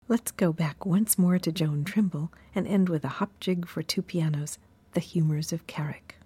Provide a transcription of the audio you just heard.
Let's go back once more to Joan Trimble and end with a hop jig for two pianos, The Humours of Carrick.